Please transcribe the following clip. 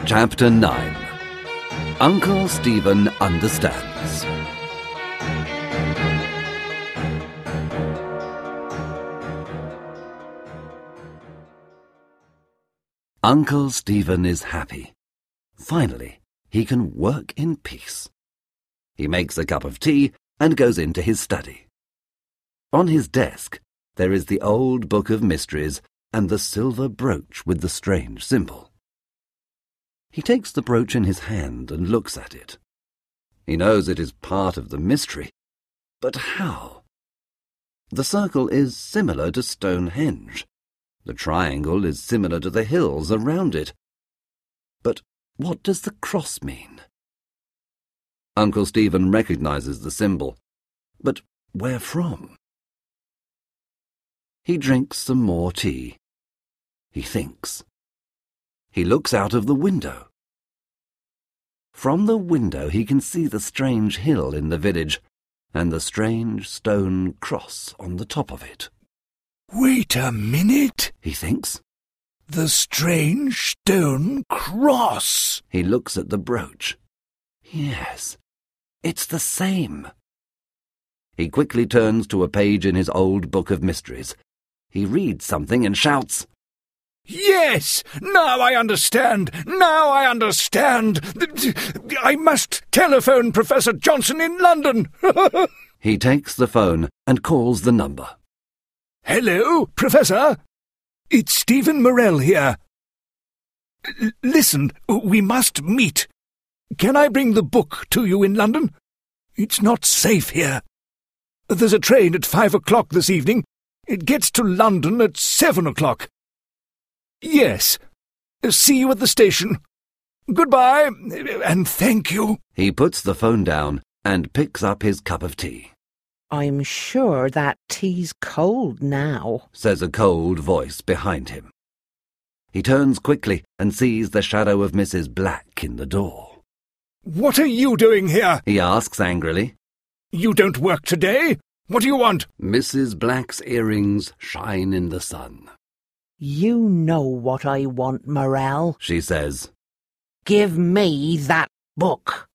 Chapter 9. Uncle Stephen Understands. Uncle Stephen is happy. Finally, he can work in peace. He makes a cup of tea and goes into his study. On his desk, there is the old book of mysteries and the silver brooch with the strange symbol. He takes the brooch in his hand and looks at it. He knows it is part of the mystery, but how? The circle is similar to Stonehenge. The triangle is similar to the hills around it. But what does the cross mean? Uncle Stephen recognizes the symbol, but where from? He drinks some more tea. He thinks. He looks out of the window. From the window he can see the strange hill in the village and the strange stone cross on the top of it. Wait a minute, he thinks. The strange stone cross. He looks at the brooch. Yes, it's the same. He quickly turns to a page in his old book of mysteries. He reads something and shouts, Yes! Now I understand! Now I understand! I must telephone Professor Johnson in London! He takes the phone and calls the number. Hello, Professor? It's Stephen Morell here. Listen, we must meet. Can I bring the book to you in London? It's not safe here. There's a train at 5 o'clock this evening. It gets to London at 7 o'clock. Yes. See you at the station. Goodbye, and thank you. He puts the phone down and picks up his cup of tea. I'm sure that tea's cold now, says a cold voice behind him. He turns quickly and sees the shadow of Mrs. Black in the door. What are you doing here? He asks angrily. You don't work today? What do you want? Mrs. Black's earrings shine in the sun. You know what I want, Morell, she says. Give me that book.